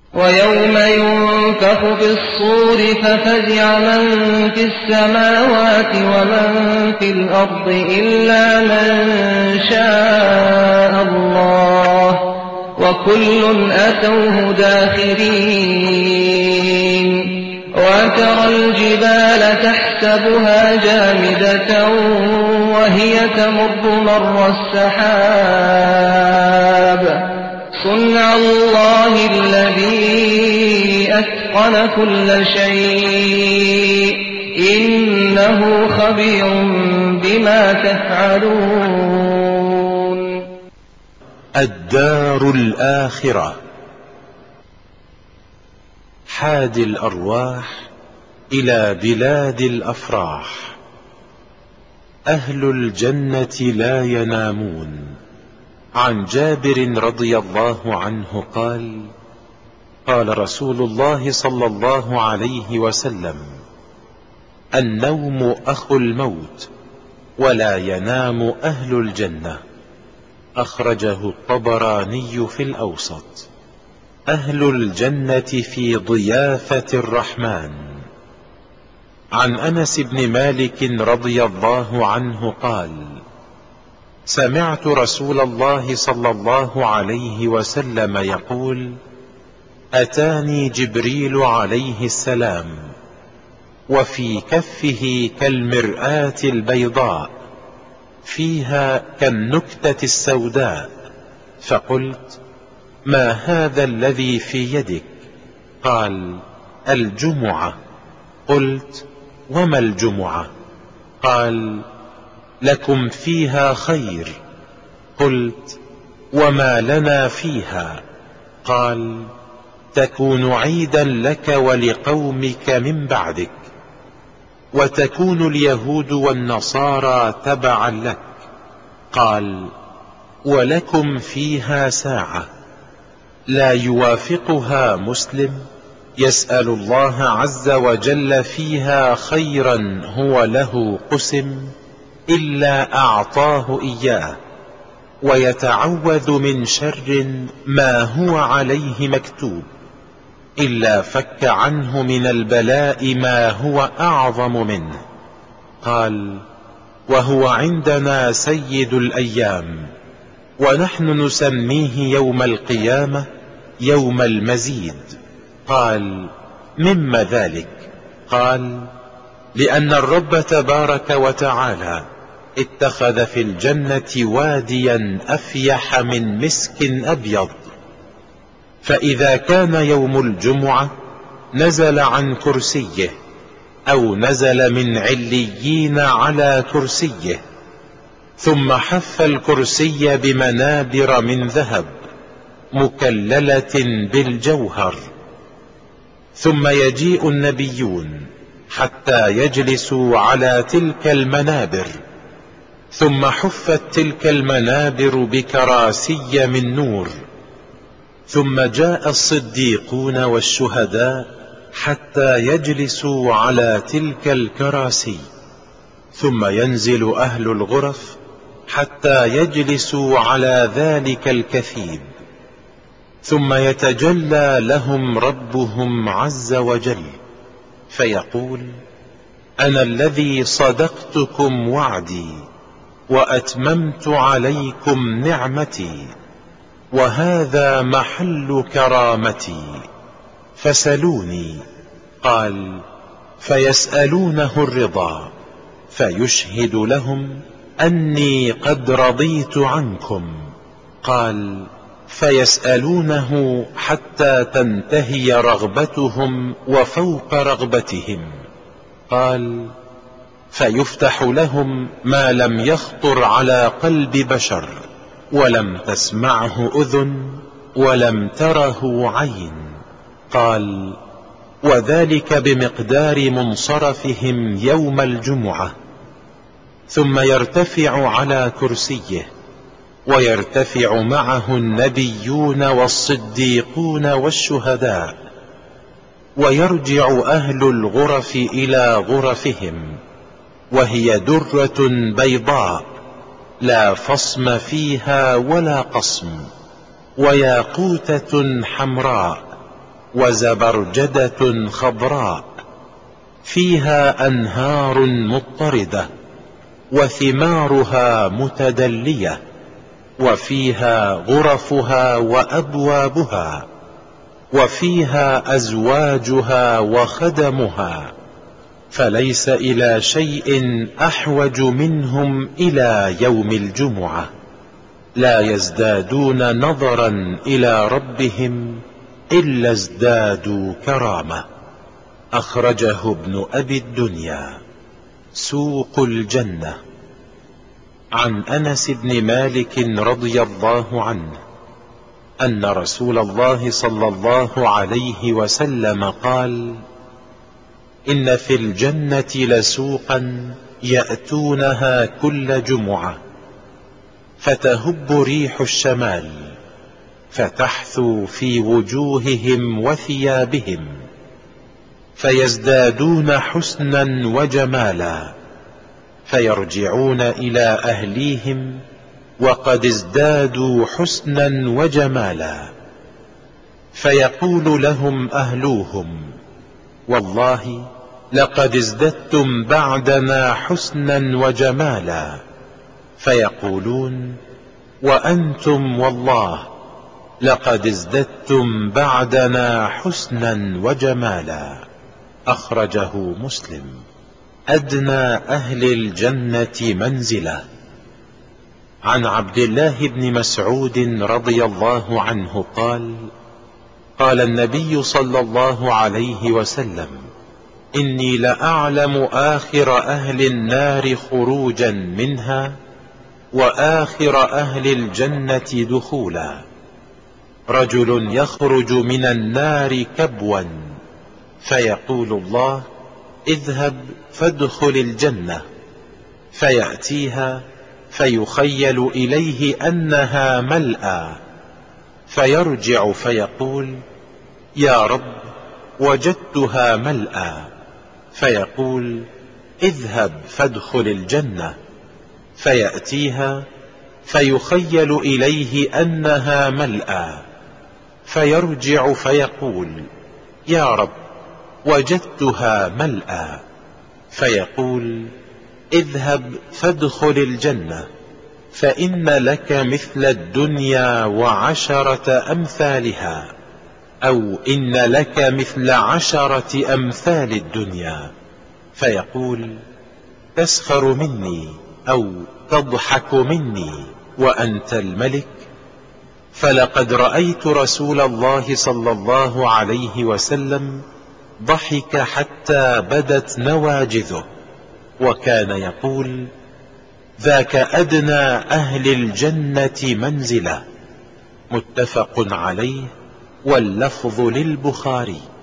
ويوم ينفخ في الصور ففزع من في السماوات ومن في الأرض إلا من شاء الله وكل أتوه داخرين. وترى الجبال تحسبها جامدة وهي تمر مر السحاب صنع الله الذي أتقن كل شيء إنه خبير بما تفعلون. الدار الآخرة. حادي الأرواح إلى بلاد الأفراح. أهل الجنة لا ينامون. عن جابر رضي الله عنه قال: قال رسول الله صلى الله عليه وسلم: النوم أخو الموت ولا ينام أهل الجنة. أخرجه الطبراني في الأوسط. أهل الجنة في ضيافة الرحمن. عن أنس بن مالك رضي الله عنه قال: سمعت رسول الله صلى الله عليه وسلم يقول: أتاني جبريل عليه السلام وفي كفه كالمرآة البيضاء فيها كالنكتة السوداء، فقلت: ما هذا الذي في يدك؟ قال: الجمعة. قلت: وما الجمعة؟ قال: لكم فيها خير. قلت: وما لنا فيها؟ قال: تكون عيدا لك ولقومك من بعدك، وتكون اليهود والنصارى تبعا لك. قال: ولكم فيها ساعة لا يوافقها مسلم يسأل الله عز وجل فيها خيرا هو له قسم إلا أعطاه إياه، ويتعوذ من شر ما هو عليه مكتوب إلا فك عنه من البلاء ما هو أعظم منه. قال: وهو عندنا سيد الأيام، ونحن نسميه يوم القيامة يوم المزيد. قال: مما ذلك؟ قال: لأن الرب تبارك وتعالى اتخذ في الجنة واديا أفيح من مسك أبيض، فإذا كان يوم الجمعة نزل عن كرسيه أو نزل من عليين على كرسيه، ثم حف الكرسي بمنابر من ذهب مكللة بالجوهر، ثم يجيء النبيون حتى يجلسوا على تلك المنابر، ثم حفت تلك المنابر بكراسي من نور، ثم جاء الصديقون والشهداء حتى يجلسوا على تلك الكراسي، ثم ينزل أهل الغرف حتى يجلسوا على ذلك الكثيب، ثم يتجلى لهم ربهم عز وجل فيقول: أنا الذي صدقتكم وعدي وأتممت عليكم نعمتي، وهذا محل كرامتي، فسلوني. قال: فيسألونه الرضا، فيشهد لهم أني قد رضيت عنكم. قال: فيسألونه حتى تنتهي رغبتهم وفوق رغبتهم. قال: فيفتح لهم ما لم يخطر على قلب بشر، ولم تسمعه أذن، ولم تره عين. قال: وذلك بمقدار منصرفهم يوم الجمعة. ثم يرتفع على كرسيه، ويرتفع معه النبيون والصديقون والشهداء، ويرجع أهل الغرف إلى غرفهم، وهي درة بيضاء لا فصم فيها ولا قصم، وياقوتة حمراء وزبرجدة خضراء فيها أنهار مضطردة وثمارها متدلية وفيها غرفها وأبوابها وفيها أزواجها وخدمها، فليس إلى شيء أحوج منهم إلى يوم الجمعة، لا يزدادون نظرا إلى ربهم إلا ازدادوا كرامة. أخرجه ابن أبي الدنيا. سوق الجنة. عن أنس بن مالك رضي الله عنه أن رسول الله صلى الله عليه وسلم قال: إن في الجنة لسوقا يأتونها كل جمعة، فتهب ريح الشمال فتحثو في وجوههم وثيابهم، فيزدادون حسنا وجمالا، فيرجعون إلى أهليهم وقد ازدادوا حسنا وجمالا، فيقول لهم أهلوهم: والله لقد ازددتم بعدنا حسنا وجمالا، فيقولون: وأنتم والله لقد ازددتم بعدنا حسنا وجمالا. أخرجه مسلم. أدنى أهل الجنة منزلة. عن عبد الله بن مسعود رضي الله عنه قال: قال النبي صلى الله عليه وسلم: إني لأعلم آخر أهل النار خروجا منها وآخر أهل الجنة دخولا، رجل يخرج من النار كبوا، فيقول الله: اذهب فادخل الجنة، فيأتيها فيخيل إليه أنها ملأى، فيرجع فيقول: يا رب وجدتها ملأى، فيقول: اذهب فادخل الجنة، فيأتيها فيخيل إليه أنها ملأى، فيرجع فيقول: يا رب وجدتها ملأى، فيقول: اذهب فادخل الجنة، فإن لك مثل الدنيا وعشرة أمثالها، أو إن لك مثل 10 أمثال الدنيا. فيقول: تسخر مني أو تضحك مني وأنت الملك؟ فلقد رأيت رسول الله صلى الله عليه وسلم ضحك حتى بدت نواجذه، وكان يقول: ذاك أدنى أهل الجنة منزلة. متفق عليه، واللفظ للبخاري.